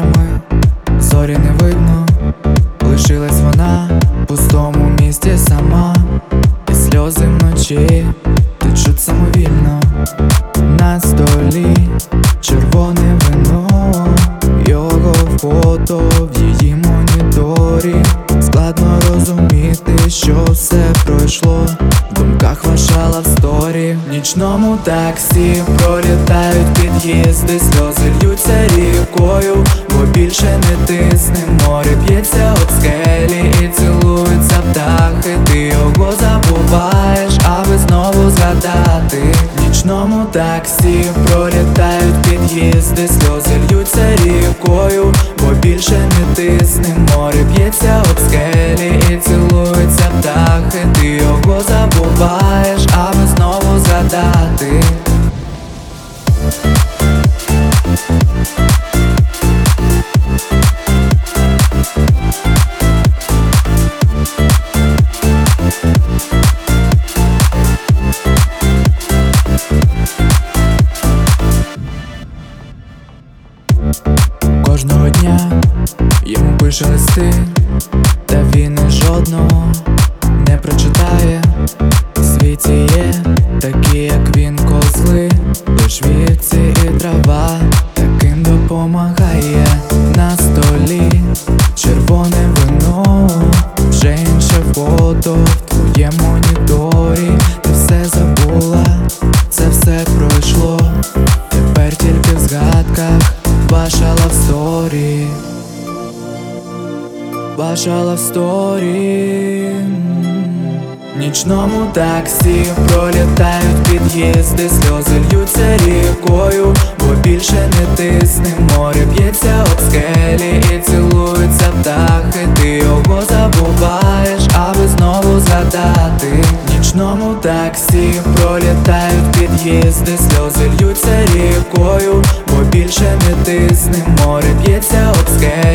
нами зорі не видно, лишилась вона в пустому місті сама, і сльози вночі течуть самовільно. На столі червоне вино, його фото в її моніторі. Складно розуміти, що все пройшло, в думках ваша лавсторі. В нічному таксі пролітають під'їзди, сльози льються рікою, бо більше не тисне. Море б'ється об скелі і цілуються птахи. Ти його забуваєш, аби знову згадати. В нічному таксі пролітають під'їзди, сльози льються рікою, бо більше не тисне. Море б'ється об скелі і цілуються птахи. Ти його забуваєш, аби знову згадати. Кожного дня йому пише листи, та він і жодного не прочитає. У світі є такі, як він, козли, лиш вівці і трава таким допомагає. На столі червоне вино, вже інше фото в твоєму моніторі. Ти все забула, це все пройшло, тепер тільки в згадках ваша лавсторі, ваша лавсторі. В нічному таксі пролітають під'їзди, сльози льються рікою, бо більше не тисне. Море б'ється об скелі і цілуються птахи. Ти його забуваєш, аби знову згадати. В нічному таксі пролітають під'їзди, сльози льються рікою, бо більше не тисне. Море б'ється об скелі